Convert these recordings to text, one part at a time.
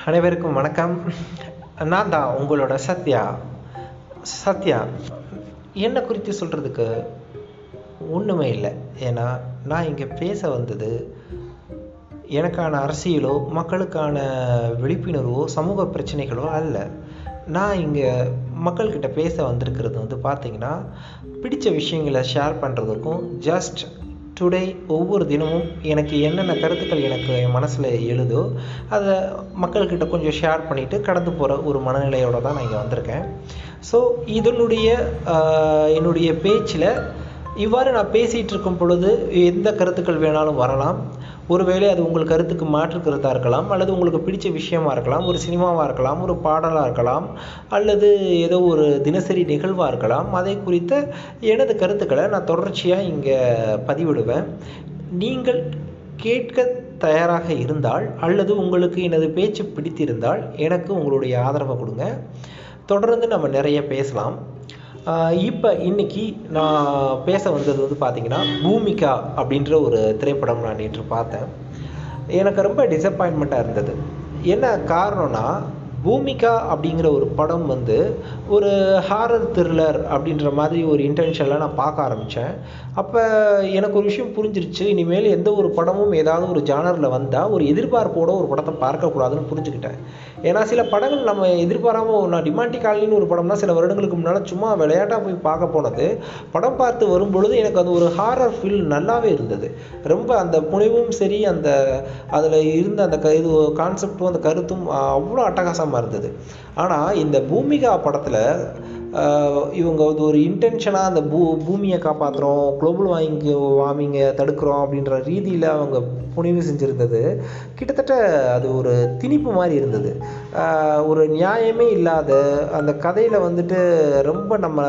அனைவருக்கும் வணக்கம். நான் தான் உங்களோட சத்யா. என்னை குறித்து சொல்கிறதுக்கு ஒன்றுமே இல்லை. ஏன்னா நான் இங்கே பேச வந்தது எனக்கான அரசியலோ மக்களுக்கான விழிப்புணர்வோ சமூக பிரச்சனைகளோ அல்ல. நான் இங்கே மக்கள்கிட்ட பேச வந்திருக்கிறது பார்த்திங்கன்னா, பிடித்த விஷயங்களை ஷேர் பண்ணுறதுக்கும் ஜஸ்ட் டுடே ஒவ்வொரு தினமும் எனக்கு என்னென்ன கருத்துக்கள் எனக்கு என் மனசில் எழுதோ அதை மக்கள்கிட்ட கொஞ்சம் ஷேர் பண்ணிவிட்டு கடந்து போகிற ஒரு மனநிலையோடு தான் நான் இங்கே வந்திருக்கேன். ஸோ என்னுடைய பேச்சில் இவ்வாறு நான் பேசிகிட்டு இருக்கும் பொழுது எந்த கருத்துக்கள் வேணாலும் வரலாம். ஒருவேளை அது உங்கள் கருத்துக்கு மாற்று கருத்தாக இருக்கலாம், அல்லது உங்களுக்கு பிடிச்ச விஷயமா இருக்கலாம், ஒரு சினிமாவாக இருக்கலாம், ஒரு பாடலாக இருக்கலாம், அல்லது ஏதோ ஒரு தினசரி நிகழ்வாக இருக்கலாம். அதை குறித்த எனது கருத்துக்களை நான் தொடர்ச்சியாக இங்கே பதிவிடுவேன். நீங்கள் கேட்க தயாராக இருந்தால் அல்லது உங்களுக்கு எனது பேச்சு பிடித்திருந்தால் எனக்கு உங்களுடைய ஆதரவை கொடுங்க. தொடர்ந்து நம்ம நிறைய பேசலாம். இப்போ இன்னைக்கு நான் பேச வந்தது பார்த்திங்கன்னா, பூமிகா அப்படின்ற ஒரு திரைப்படம் நான் நேற்று பார்த்தேன். எனக்கு ரொம்ப டிசப்பாயின்மெண்ட்டாக இருந்தது. என்ன காரணம்னா, பூமிகா அப்படிங்கிற ஒரு படம் ஒரு ஹாரர் த்ரில்லர் அப்படின்ற மாதிரி ஒரு இன்டென்ஷனில் நான் பார்க்க ஆரம்பித்தேன். அப்போ எனக்கு ஒரு விஷயம் புரிஞ்சிருச்சு. இனிமேல் எந்த ஒரு படமும் ஏதாவது ஒரு ஜானரில் வந்தால் ஒரு எதிர்பார்ப்போட ஒரு படத்தை பார்க்கக்கூடாதுன்னு புரிஞ்சுக்கிட்டேன். ஏன்னா சில படங்கள் நம்ம எதிர்பாராமல், நான் டிமாண்டி காலனின்னு ஒரு படம்னா சில வருடங்களுக்கு முன்னால் சும்மா விளையாட்டாக போய் பார்க்க போனது, படம் பார்த்து வரும்பொழுது எனக்கு அது ஒரு ஹாரர் ஃபீல் நல்லாவே இருந்தது. ரொம்ப அந்த புனைவும் சரி, அந்த அதில் இருந்த அந்த இது கான்செப்டும் அந்த கருத்தும் அவ்வளோ அட்டகாசமாக இருந்தது. ஆனால் இந்த பூமிகா படத்தில் இவங்க ஒரு இன்டென்ஷனாக அந்த பூமியை காப்பாற்றுறோம், குளோபல் வார்மிங்கை தடுக்கிறோம் அப்படின்ற ரீதியில் அவங்க புனைவு செஞ்சுருந்தது. கிட்டத்தட்ட அது ஒரு திணிப்பு மாதிரி இருந்தது. ஒரு நியாயமே இல்லாத அந்த கதையில் ரொம்ப நம்ம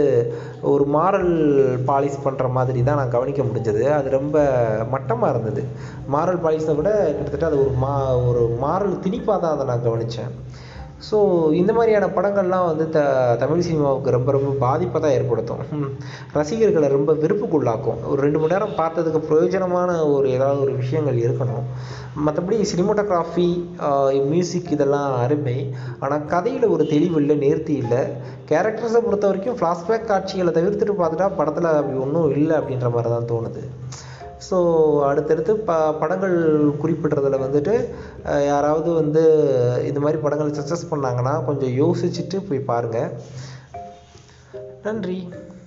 ஒரு மாரல் பாலிஷ் பண்ணுற மாதிரி தான் நான் கவனிக்க முடிஞ்சது. அது ரொம்ப மட்டமாக இருந்தது. மாரல் பாலிஷை விட கிட்டத்தட்ட அது ஒரு மாரல் திணிப்பாக தான் அதை நான் கவனித்தேன். ஸோ இந்த மாதிரியான படங்கள்லாம் தமிழ் சினிமாவுக்கு ரொம்ப ரொம்ப பாதிப்பை தான் ஏற்படுத்தும். ரசிகர்களை ரொம்ப வெறுப்புக்குள்ளாக்கும். ஒரு 2 மணி நேரம் பார்த்ததுக்கு பிரயோஜனமான ஏதாவது ஒரு விஷயங்கள் இருக்கணும். மற்றபடி சினிமாட்டோகிராஃபி, மியூசிக் இதெல்லாம் அருமை. ஆனால் கதையில் ஒரு தெளிவு இல்லை, நேர்த்தி இல்லை. கேரக்டர்ஸை பொறுத்த வரைக்கும் ஃப்ளாஷ்பேக் காட்சிகளை தவிர்த்துட்டு பார்த்துட்டா படத்தில் அப்படி ஒன்றும் இல்லை அப்படின்ற மாதிரி தான் தோணுது. ஸோ அடுத்தடுத்து படங்கள் குறிப்பிடுறதில் யாராவது இது மாதிரி படங்கள் சக்ஸஸ் பண்ணாங்கன்னா கொஞ்சம் யோசிச்சுட்டு போய் பாருங்கள். நன்றி.